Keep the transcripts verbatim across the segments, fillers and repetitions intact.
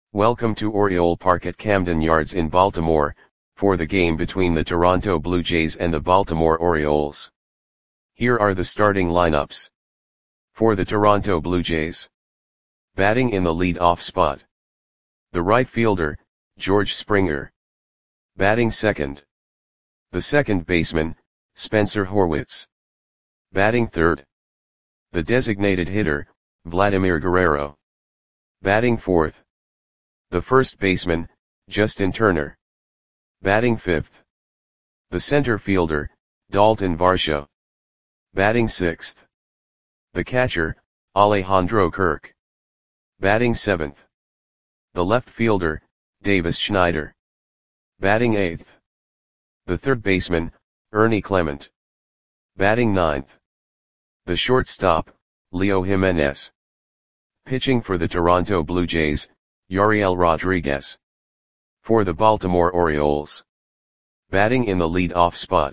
Welcome to Oriole Park at Camden Yards in Baltimore, for the game between the Toronto Blue Jays and the Baltimore Orioles. Here are the starting lineups. For the Toronto Blue Jays. Batting in the lead-off spot. The right fielder, George Springer. Batting second. The second baseman, Spencer Horwitz. Batting third. The designated hitter, Vladimir Guerrero. Batting fourth. The first baseman, Justin Turner. Batting fifth. The center fielder, Dalton Varsho. Batting sixth. The catcher, Alejandro Kirk. Batting seventh. The left fielder, Davis Schneider. Batting eighth. The third baseman, Ernie Clement. Batting ninth. The shortstop, Leo Jimenez. Pitching for the Toronto Blue Jays, Yariel Rodriguez. For the Baltimore Orioles. Batting in the lead-off spot.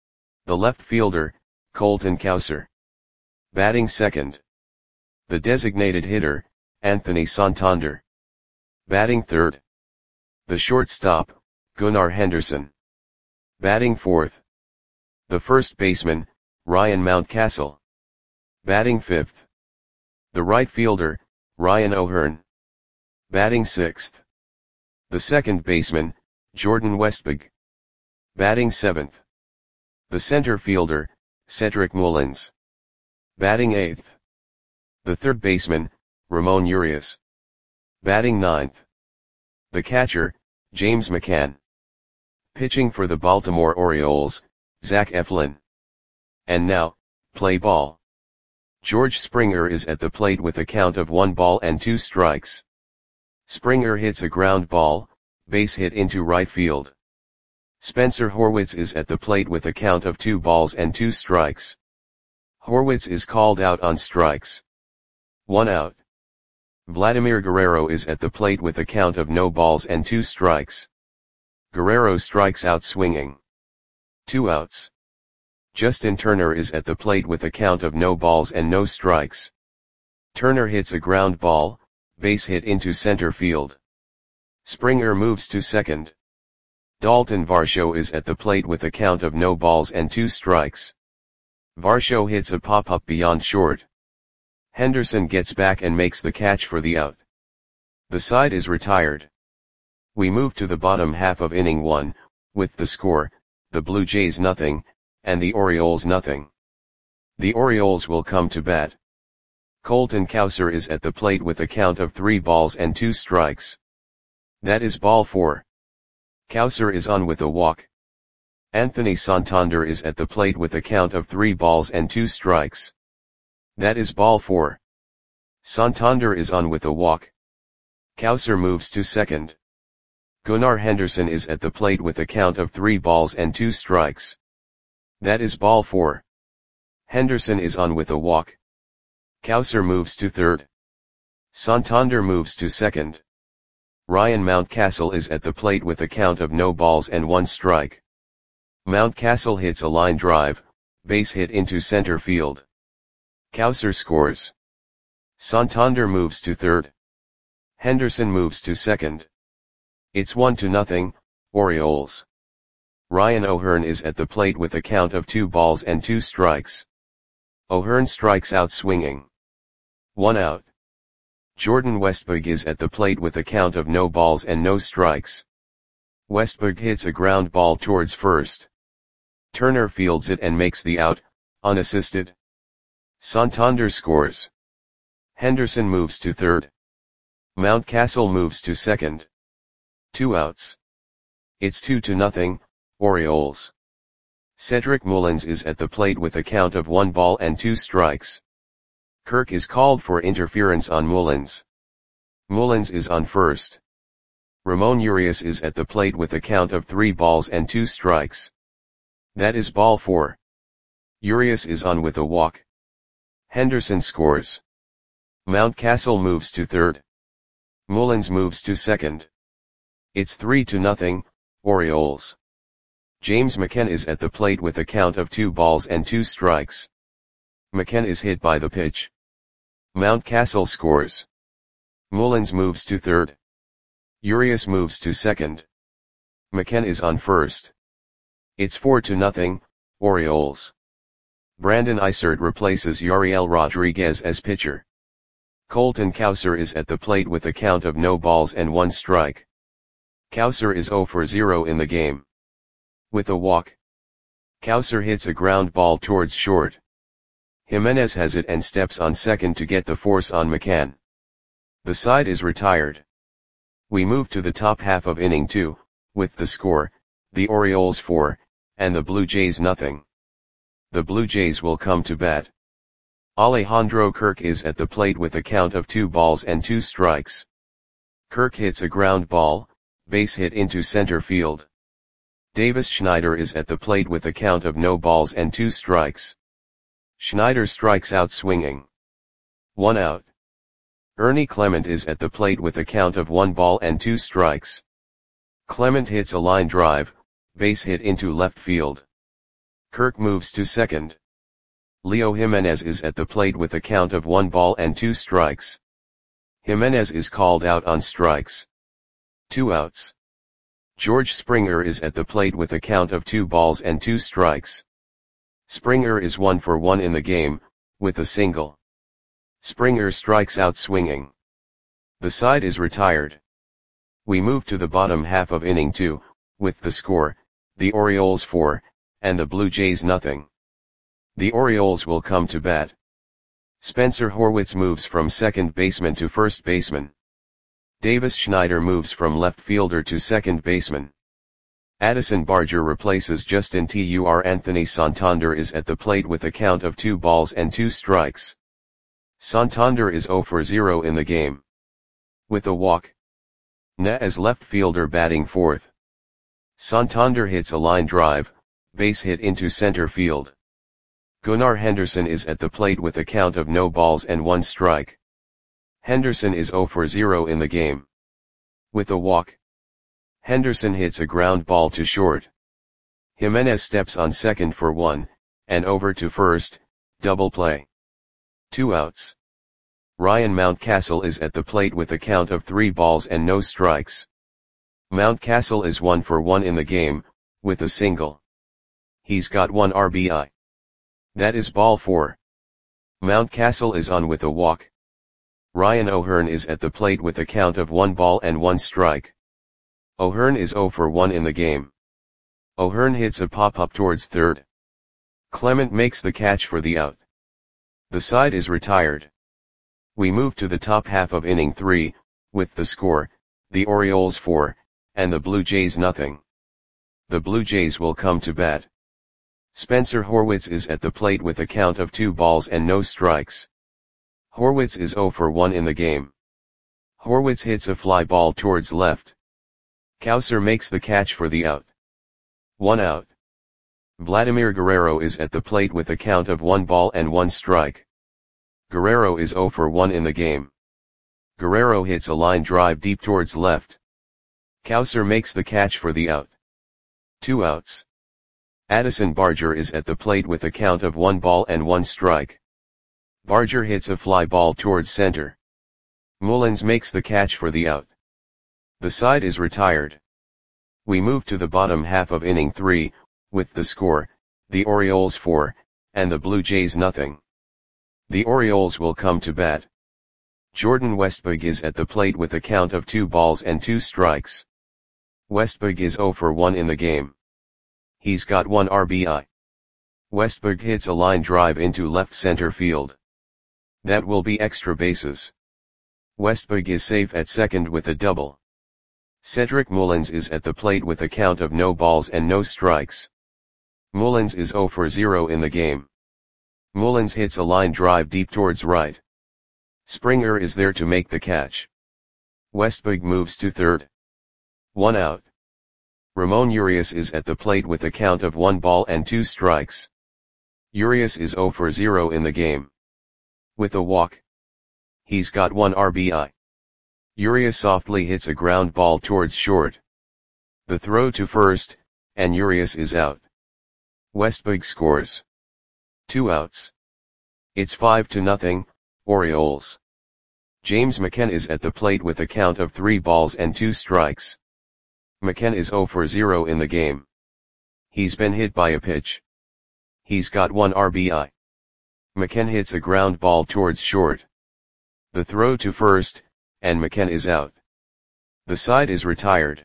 The left fielder, Colton Cowser. Batting second. The designated hitter, Anthony Santander. Batting third. The shortstop, Gunnar Henderson. Batting fourth. The first baseman, Ryan Mountcastle. Batting fifth. The right fielder, Ryan O'Hearn. Batting sixth. The second baseman, Jordan Westburg. Batting seventh. The center fielder, Cedric Mullins. Batting eighth. The third baseman, Ramon Urias. Batting ninth. The catcher, James McCann. Pitching for the Baltimore Orioles, Zach Eflin. And now, play ball. George Springer is at the plate with a count of one ball and two strikes. Springer hits a ground ball, base hit into right field. Spencer Horwitz is at the plate with a count of two balls and two strikes. Horwitz is called out on strikes. One out. Vladimir Guerrero is at the plate with a count of no balls and two strikes. Guerrero strikes out swinging. Two outs. Justin Turner is at the plate with a count of no balls and no strikes. Turner hits a ground ball, base hit into center field. Springer moves to second. Dalton Varsho is at the plate with a count of no balls and two strikes. Varsho hits a pop-up beyond short. Henderson gets back and makes the catch for the out. The side is retired. We move to the bottom half of inning one, with the score, the Blue Jays nothing, and the Orioles nothing. The Orioles will come to bat. Colton Cowser is at the plate with a count of three balls and two strikes. That is ball four. Cowser is on with a walk. Anthony Santander is at the plate with a count of three balls and two strikes. That is ball four. Santander is on with a walk. Cowser moves to second. Gunnar Henderson is at the plate with a count of three balls and two strikes. That is ball four. Henderson is on with a walk. Cowser moves to third. Santander moves to second. Ryan Mountcastle is at the plate with a count of no balls and one strike. Mountcastle hits a line drive, base hit into center field. Cowser scores. Santander moves to third. Henderson moves to second. It's one to nothing, Orioles. Ryan O'Hearn is at the plate with a count of two balls and two strikes. O'Hearn strikes out swinging. One out. Jordan Westburg is at the plate with a count of no balls and no strikes. Westburg hits a ground ball towards first. Turner fields it and makes the out, unassisted. Santander scores. Henderson moves to third. Mountcastle moves to second. Two outs. It's two to nothing, Orioles. Cedric Mullins is at the plate with a count of one ball and two strikes. Kirk is called for interference on Mullins. Mullins is on first. Ramon Urias is at the plate with a count of three balls and two strikes. That is ball four. Urias is on with a walk. Henderson scores. Mountcastle moves to third. Mullins moves to second. It's three to nothing, Orioles. James McCann is at the plate with a count of two balls and two strikes. McCann is hit by the pitch. Mountcastle scores. Mullins moves to third. Urias moves to second. McKenna is on first. It's four to nothing, Orioles. Brandon Isert replaces Yariel Rodriguez as pitcher. Colton Cowser is at the plate with a count of no balls and one strike. Cowser is zero for zero in the game. With a walk, Cowser hits a ground ball towards short. Jimenez has it and steps on second to get the force on McCann. The side is retired. We move to the top half of inning two, with the score, the Orioles four, and the Blue Jays nothing. The Blue Jays will come to bat. Alejandro Kirk is at the plate with a count of two balls and two strikes. Kirk hits a ground ball, base hit into center field. Davis Schneider is at the plate with a count of no balls and two strikes. Schneider strikes out swinging. One out. Ernie Clement is at the plate with a count of one ball and two strikes. Clement hits a line drive, base hit into left field. Kirk moves to second. Leo Jimenez is at the plate with a count of one ball and two strikes. Jimenez is called out on strikes. Two outs. George Springer is at the plate with a count of two balls and two strikes. Springer is one for one in the game, with a single. Springer strikes out swinging. The side is retired. We move to the bottom half of inning two, with the score, the Orioles four, and the Blue Jays nothing. The Orioles will come to bat. Spencer Horwitz moves from second baseman to first baseman. Davis Schneider moves from left fielder to second baseman. Addison Barger replaces Justin Tur. Anthony Santander is at the plate with a count of two balls and two strikes. Santander is zero for zero in the game. With a walk. Na as left fielder batting fourth. Santander hits a line drive, base hit into center field. Gunnar Henderson is at the plate with a count of no balls and one strike. Henderson is zero for zero in the game. With a walk. Henderson hits a ground ball to short. Jimenez steps on second for one, and over to first, double play. Two outs. Ryan Mountcastle is at the plate with a count of three balls and no strikes. Mountcastle is one for one in the game, with a single. He's got one R B I. That is ball four. Mountcastle is on with a walk. Ryan O'Hearn is at the plate with a count of one ball and one strike. O'Hearn is zero for one in the game. O'Hearn hits a pop-up towards third. Clement makes the catch for the out. The side is retired. We move to the top half of inning three, with the score, the Orioles four, and the Blue Jays nothing. The Blue Jays will come to bat. Spencer Horwitz is at the plate with a count of two balls and no strikes. Horwitz is zero for one in the game. Horwitz hits a fly ball towards left. Cowser makes the catch for the out. One out. Vladimir Guerrero is at the plate with a count of one ball and one strike. Guerrero is zero for one in the game. Guerrero hits a line drive deep towards left. Cowser makes the catch for the out. Two outs. Addison Barger is at the plate with a count of one ball and one strike. Barger hits a fly ball towards center. Mullins makes the catch for the out. The side is retired. We move to the bottom half of inning three, with the score, the Orioles four, and the Blue Jays nothing. The Orioles will come to bat. Jordan Westburg is at the plate with a count of two balls and two strikes. Westburg is zero for one in the game. He's got one R B I. Westburg hits a line drive into left center field. That will be extra bases. Westburg is safe at second with a double. Cedric Mullins is at the plate with a count of no balls and no strikes. Mullins is zero for zero in the game. Mullins hits a line drive deep towards right. Springer is there to make the catch. Westburg moves to third. One out. Ramon Urias is at the plate with a count of one ball and two strikes. Urias is zero for zero in the game. With a walk. He's got one R B I. Urias softly hits a ground ball towards short. The throw to first, and Urias is out. Westburg scores. Two outs. It's five to nothing, Orioles. James McKenna is at the plate with a count of three balls and two strikes. McKenna is zero for zero in the game. He's been hit by a pitch. He's got one R B I. McKenna hits a ground ball towards short. The throw to first, and McKenna is out. The side is retired.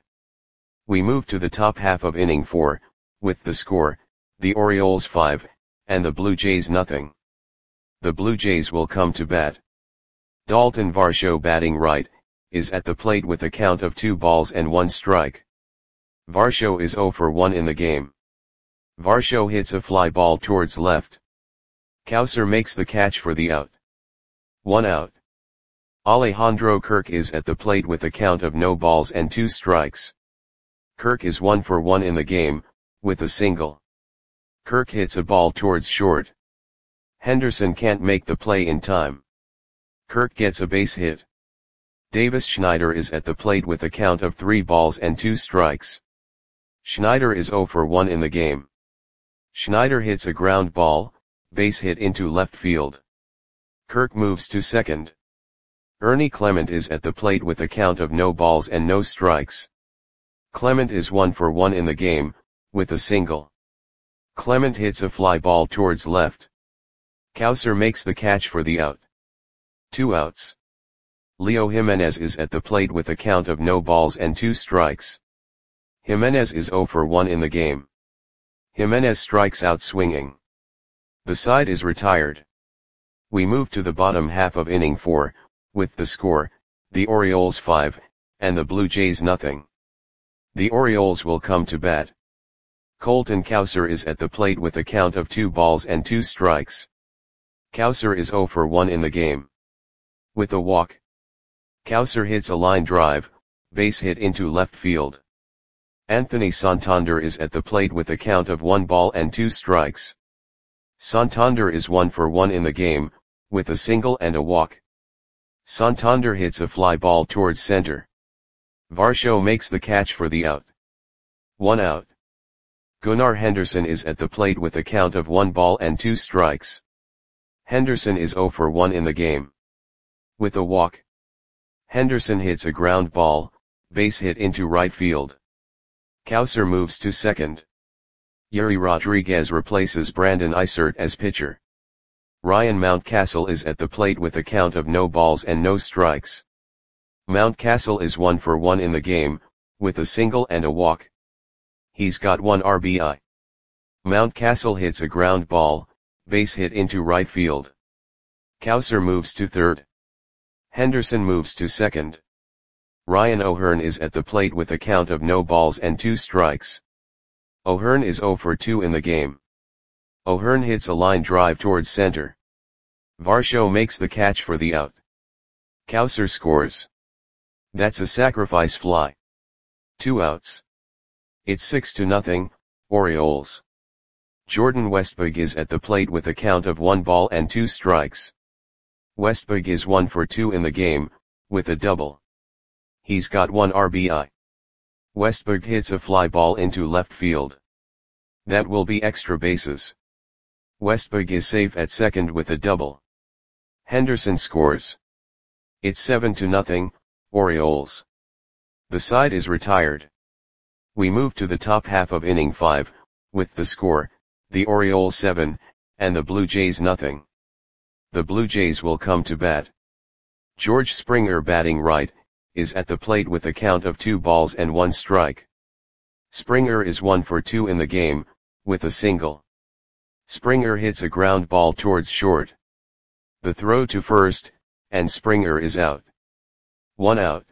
We move to the top half of inning four, with the score, the Orioles five, and the Blue Jays nothing. The Blue Jays will come to bat. Dalton Varsho, batting right, is at the plate with a count of two balls and one strike. Varsho is zero for one in the game. Varsho hits a fly ball towards left. Cowser makes the catch for the out. One out. Alejandro Kirk is at the plate with a count of no balls and two strikes. Kirk is one for one in the game, with a single. Kirk hits a ball towards short. Henderson can't make the play in time. Kirk gets a base hit. Davis Schneider is at the plate with a count of three balls and two strikes. Schneider is zero for one in the game. Schneider hits a ground ball, base hit into left field. Kirk moves to second. Ernie Clement is at the plate with a count of no balls and no strikes. Clement is one for one in the game, with a single. Clement hits a fly ball towards left. Cowser makes the catch for the out. Two outs. Leo Jimenez is at the plate with a count of no balls and two strikes. Jimenez is zero for one in the game. Jimenez strikes out swinging. The side is retired. We move to the bottom half of inning four, with the score, the Orioles five, and the Blue Jays nothing. The Orioles will come to bat. Colton Cowser is at the plate with a count of two balls and two strikes. Cowser is zero for one in the game. With a walk. Cowser hits a line drive, base hit into left field. Anthony Santander is at the plate with a count of one ball and two strikes. Santander is one for one in the game, with a single and a walk. Santander hits a fly ball towards center. Varsho makes the catch for the out. One out. Gunnar Henderson is at the plate with a count of one ball and two strikes. Henderson is zero for one in the game. With a walk. Henderson hits a ground ball, base hit into right field. Cowser moves to second. Yuri Rodriguez replaces Brandon Isert as pitcher. Ryan Mountcastle is at the plate with a count of no balls and no strikes. Mountcastle is one for one in the game, with a single and a walk. He's got one R B I. Mountcastle hits a ground ball, base hit into right field. Cowser moves to third. Henderson moves to second. Ryan O'Hearn is at the plate with a count of no balls and two strikes. O'Hearn is zero for two in the game. O'Hearn hits a line drive towards center. Varsho makes the catch for the out. Cowser scores. That's a sacrifice fly. Two outs. It's six to nothing, Orioles. Jordan Westburg is at the plate with a count of one ball and two strikes. Westburg is one for two in the game, with a double. He's got one R B I. Westburg hits a fly ball into left field. That will be extra bases. Westburg is safe at second with a double. Henderson scores. It's seven to nothing, Orioles. The side is retired. We move to the top half of inning five, with the score, the Orioles seven, and the Blue Jays nothing. The Blue Jays will come to bat. George Springer, batting right, is at the plate with a count of two balls and one strike. Springer is one for two in the game, with a single. Springer hits a ground ball towards short. The throw to first, and Springer is out. One out.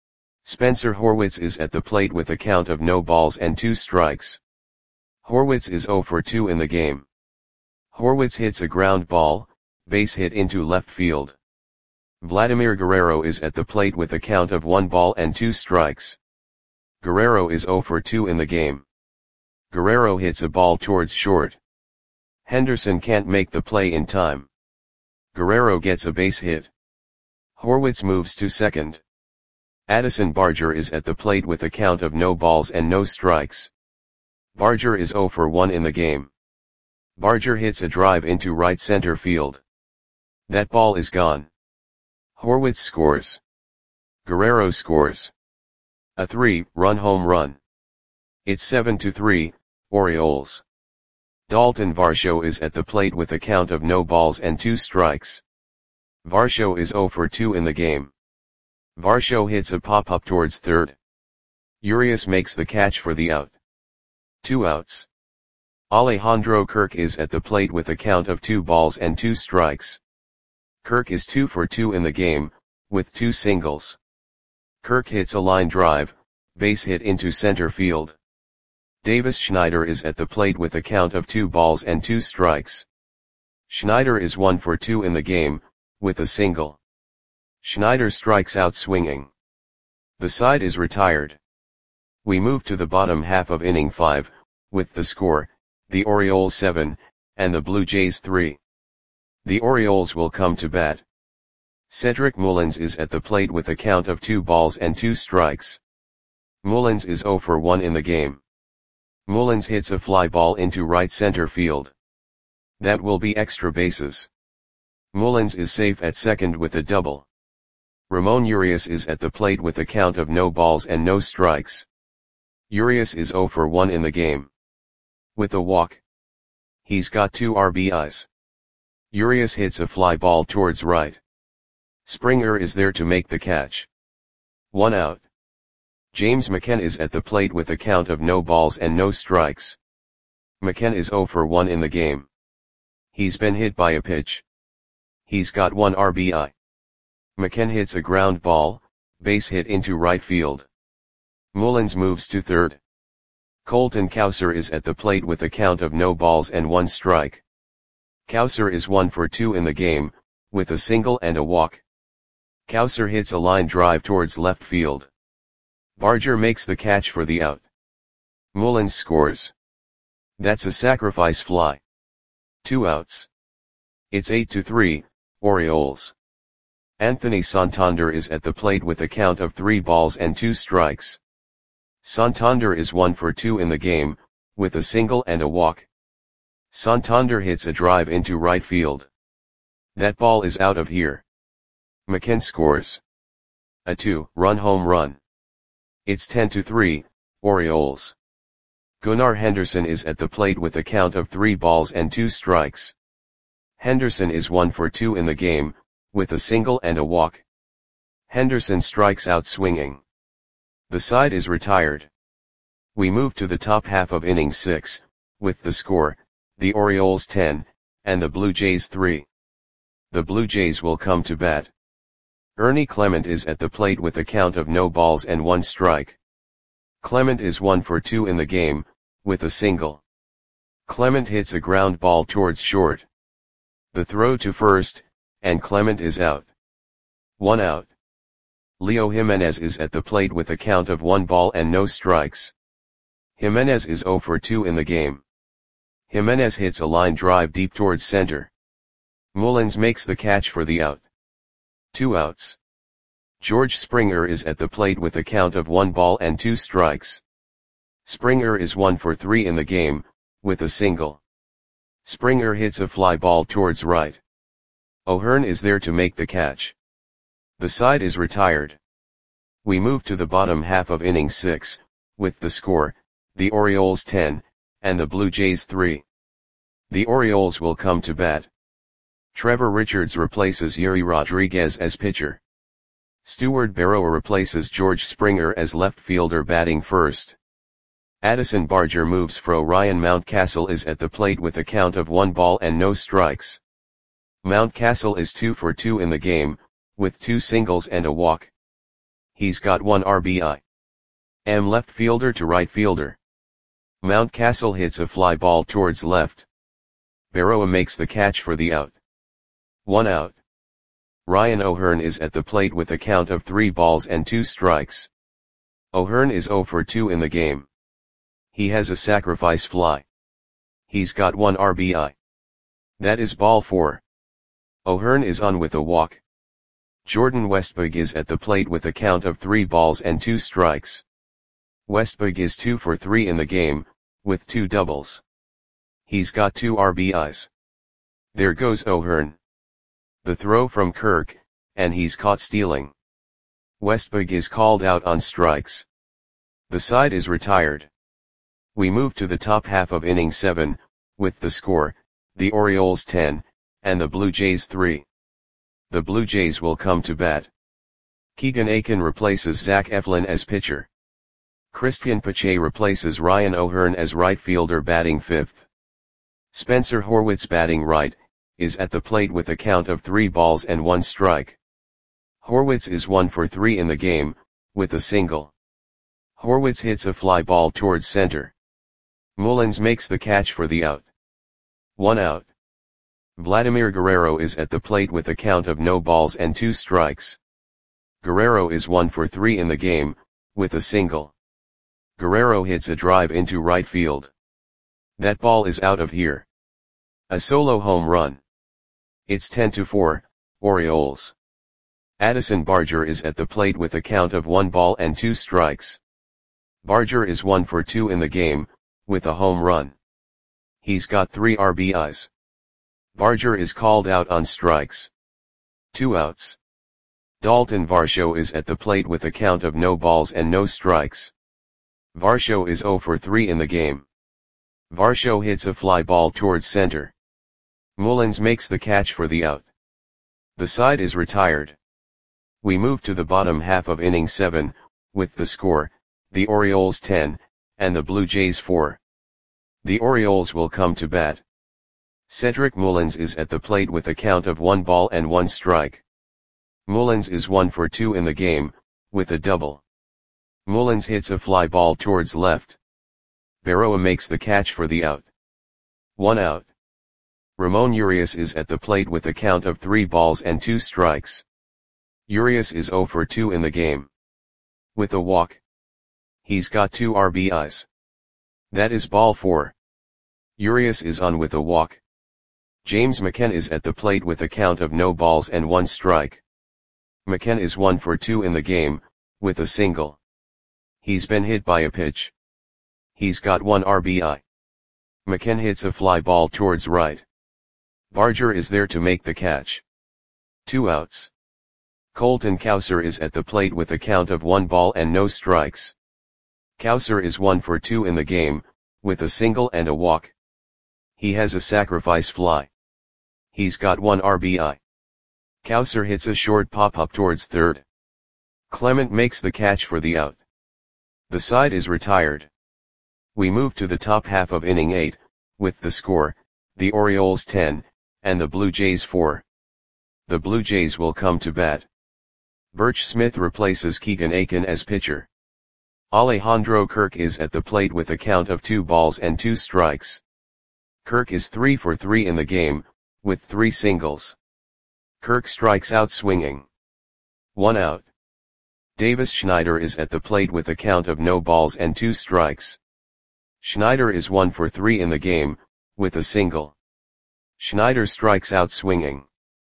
Spencer Horwitz is at the plate with a count of no balls and two strikes. Horwitz is zero for two in the game. Horwitz hits a ground ball, base hit into left field. Vladimir Guerrero is at the plate with a count of one ball and two strikes. Guerrero is zero for two in the game. Guerrero hits a ball towards short. Henderson can't make the play in time. Guerrero gets a base hit. Horwitz moves to second. Addison Barger is at the plate with a count of no balls and no strikes. Barger is zero for one in the game. Barger hits a drive into right center field. That ball is gone. Horwitz scores. Guerrero scores. A three-run home run. It's seven to three, Orioles. Dalton Varsho is at the plate with a count of no balls and two strikes. Varsho is zero for two in the game. Varsho hits a pop-up towards third. Urias makes the catch for the out. Two outs. Alejandro Kirk is at the plate with a count of two balls and two strikes. Kirk is two for two in the game, with two singles. Kirk hits a line drive, base hit into center field. Davis Schneider is at the plate with a count of two balls and two strikes. Schneider is one for two in the game, with a single. Schneider strikes out swinging. The side is retired. We move to the bottom half of inning five, with the score, the Orioles seven, and the Blue Jays three. The Orioles will come to bat. Cedric Mullins is at the plate with a count of two balls and two strikes. Mullins is zero for one in the game. Mullins hits a fly ball into right center field. That will be extra bases. Mullins is safe at second with a double. Ramon Urias is at the plate with a count of no balls and no strikes. Urias is zero for one in the game. With a walk. He's got two R B Is. Urias hits a fly ball towards right. Springer is there to make the catch. One out. James McCann is at the plate with a count of no balls and no strikes. McCann is zero for one in the game. He's been hit by a pitch. He's got one R B I. McCann hits a ground ball, base hit into right field. Mullins moves to third. Colton Cowser is at the plate with a count of no balls and one strike. Cowser is one for two in the game, with a single and a walk. Cowser hits a line drive towards left field. Barger makes the catch for the out. Mullins scores. That's a sacrifice fly. Two outs. It's eight to three, Orioles. Anthony Santander is at the plate with a count of three balls and two strikes. Santander is one for two in the game, with a single and a walk. Santander hits a drive into right field. That ball is out of here. McCann scores. A two-run home run. It's ten to three, Orioles. Gunnar Henderson is at the plate with a count of three balls and two strikes. Henderson is one for two in the game, with a single and a walk. Henderson strikes out swinging. The side is retired. We move to the top half of inning six, with the score, the Orioles ten, and the Blue Jays three. The Blue Jays will come to bat. Ernie Clement is at the plate with a count of no balls and one strike. Clement is one for two in the game, with a single. Clement hits a ground ball towards short. The throw to first, and Clement is out. One out. Leo Jimenez is at the plate with a count of one ball and no strikes. Jimenez is zero for two in the game. Jimenez hits a line drive deep towards center. Mullins makes the catch for the out. Two outs. George Springer is at the plate with a count of one ball and two strikes. Springer is one for three in the game, with a single. Springer hits a fly ball towards right. O'Hearn is there to make the catch. The side is retired. We move to the bottom half of inning six, with the score, the Orioles ten, and the Blue Jays three. The Orioles will come to bat. Trevor Richards replaces Yuri Rodriguez as pitcher. Stuart Barrow replaces George Springer as left fielder batting first. Addison Barger moves fro. Ryan Mountcastle is at the plate with a count of one ball and no strikes. Mountcastle is two for two in the game, with two singles and a walk. He's got one R B I. M left fielder to right fielder. Mountcastle hits a fly ball towards left. Barrow makes the catch for the out. One out. Ryan O'Hearn is at the plate with a count of three balls and two strikes. O'Hearn is zero for two in the game. He has a sacrifice fly. He's got one R B I. That is ball four. O'Hearn is on with a walk. Jordan Westburg is at the plate with a count of three balls and two strikes. Westburg is two for three in the game, with two doubles. He's got two R B Is. There goes O'Hearn. The throw from Kirk, and he's caught stealing. Westbrook is called out on strikes. The side is retired. We move to the top half of inning seven, with the score, the Orioles ten, and the Blue Jays three. The Blue Jays will come to bat. Keegan Akin replaces Zach Eflin as pitcher. Christian Pache replaces Ryan O'Hearn as right fielder batting fifth. Spencer Horwitz batting right, is at the plate with a count of three balls and one strike. Horwitz is one for three in the game, with a single. Horwitz hits a fly ball towards center. Mullins makes the catch for the out. One out. Vladimir Guerrero is at the plate with a count of no balls and two strikes. Guerrero is one for three in the game, with a single. Guerrero hits a drive into right field. That ball is out of here. A solo home run. It's ten to four, Orioles. Addison Barger is at the plate with a count of one ball and two strikes. Barger is one for two in the game, with a home run. He's got three R B Is. Barger is called out on strikes. Two outs. Dalton Varsho is at the plate with a count of no balls and no strikes. Varsho is zero for three in the game. Varsho hits a fly ball towards center. Mullins makes the catch for the out. The side is retired. We move to the bottom half of inning seven, with the score, the Orioles ten, and the Blue Jays four. The Orioles will come to bat. Cedric Mullins is at the plate with a count of one ball and one strike. Mullins is one for two in the game, with a double. Mullins hits a fly ball towards left. Berroa makes the catch for the out. One out. Ramon Urias is at the plate with a count of three balls and two strikes. Urias is zero for two in the game. With a walk. He's got two R B Is. That is ball four. Urias is on with a walk. James McCann is at the plate with a count of no balls and one strike. McCann is one for two in the game, with a single. He's been hit by a pitch. He's got one R B I. McCann hits a fly ball towards right. Barger is there to make the catch. Two outs. Colton Cowser is at the plate with a count of one ball and no strikes. Cowser is one for two in the game, with a single and a walk. He has a sacrifice fly. He's got one R B I. Cowser hits a short pop-up towards third. Clement makes the catch for the out. The side is retired. We move to the top half of inning eight, with the score, the Orioles ten, and the Blue Jays four. The Blue Jays will come to bat. Birch Smith replaces Keegan Akin as pitcher. Alejandro Kirk is at the plate with a count of two balls and two strikes. Kirk is three for three in the game, with three singles. Kirk strikes out swinging. One out. Davis Schneider is at the plate with a count of no balls and two strikes. Schneider is one for three in the game, with a single. Schneider strikes out swinging.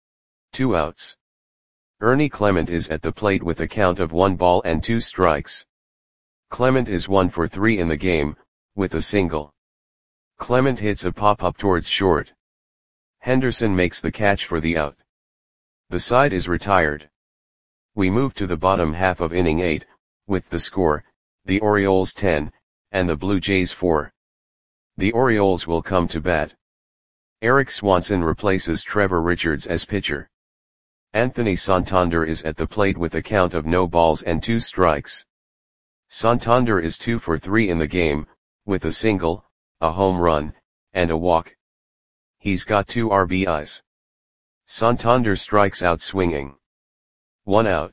Two outs. Ernie Clement is at the plate with a count of one ball and two strikes. Clement is one for three in the game, with a single. Clement hits a pop-up towards short. Henderson makes the catch for the out. The side is retired. We move to the bottom half of inning eight, with the score, the Orioles ten, and the Blue Jays four. The Orioles will come to bat. Eric Swanson replaces Trevor Richards as pitcher. Anthony Santander is at the plate with a count of no balls and two strikes. Santander is two for three in the game, with a single, a home run, and a walk. He's got two R B Is. Santander strikes out swinging. One out.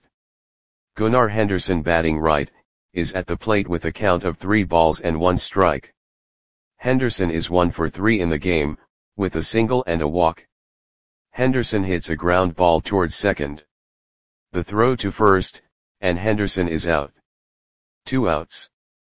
Gunnar Henderson batting right, is at the plate with a count of three balls and one strike. Henderson is one for three in the game, with a single and a walk. Henderson hits a ground ball towards second. The throw to first, and Henderson is out. Two outs.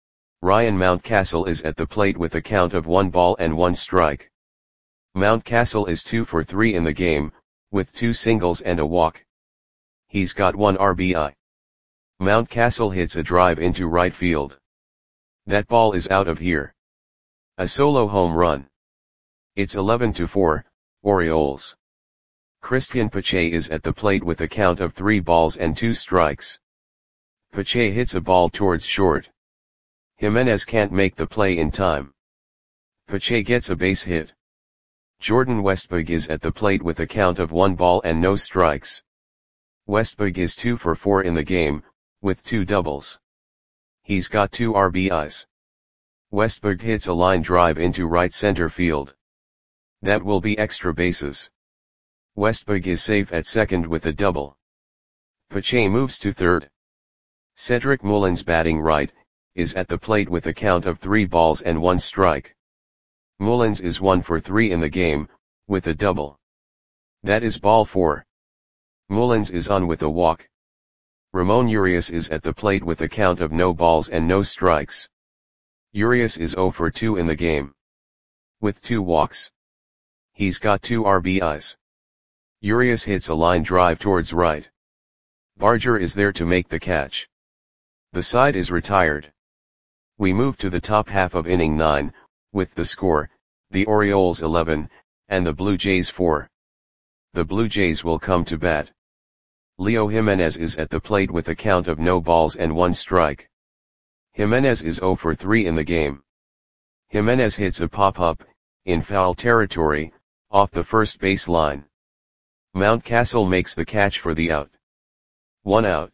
Ryan Mountcastle is at the plate with a count of one ball and one strike. Mountcastle is two for three in the game, with two singles and a walk. He's got one R B I. Mountcastle hits a drive into right field. That ball is out of here. A solo home run. It's eleven to four, Orioles. Christian Pache is at the plate with a count of three balls and two strikes. Pache hits a ball towards short. Jimenez can't make the play in time. Pache gets a base hit. Jordan Westburg is at the plate with a count of one ball and no strikes. Westburg is two for four in the game, with two doubles. He's got two R B Is. Westburg hits a line drive into right center field. That will be extra bases. Westburg is safe at second with a double. Pache moves to third. Cedric Mullins, batting right, is at the plate with a count of three balls and one strike. Mullins is one for three in the game, with a double. That is ball four. Mullins is on with a walk. Ramon Urias is at the plate with a count of no balls and no strikes. Urias is zero for two in the game, with two walks. He's got two R B Is. Urias hits a line drive towards right. Barger is there to make the catch. The side is retired. We move to the top half of inning nine, with the score, the Orioles eleven, and the Blue Jays four. The Blue Jays will come to bat. Leo Jimenez is at the plate with a count of no balls and one strike. Jimenez is zero for three in the game. Jimenez hits a pop-up, in foul territory, off the first base line. Mountcastle makes the catch for the out. One out.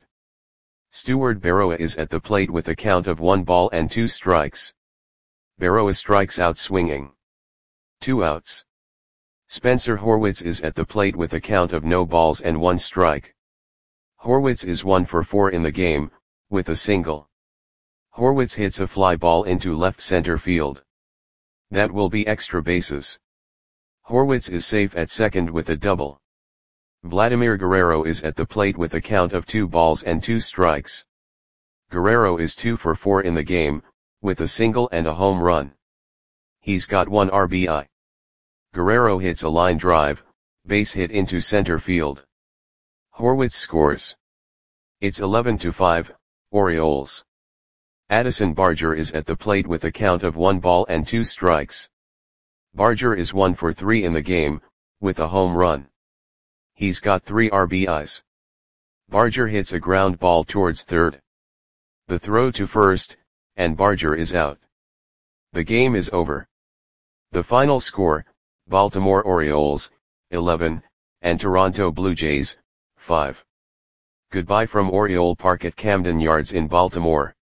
Stuart Berroa is at the plate with a count of one ball and two strikes. Berroa strikes out swinging. Two outs. Spencer Horwitz is at the plate with a count of no balls and one strike. Horwitz is one for four in the game, with a single. Horwitz hits a fly ball into left center field. That will be extra bases. Horwitz is safe at second with a double. Vladimir Guerrero is at the plate with a count of two balls and two strikes. Guerrero is two for four in the game, with a single and a home run. He's got one R B I. Guerrero hits a line drive, base hit into center field. Horwitz scores. It's eleven to five, Orioles. Addison Barger is at the plate with a count of one ball and two strikes. Barger is one for three in the game, with a home run. He's got three R B Is. Barger hits a ground ball towards third. The throw to first, and Barger is out. The game is over. The final score, Baltimore Orioles, eleven, and Toronto Blue Jays, five. Goodbye from Oriole Park at Camden Yards in Baltimore.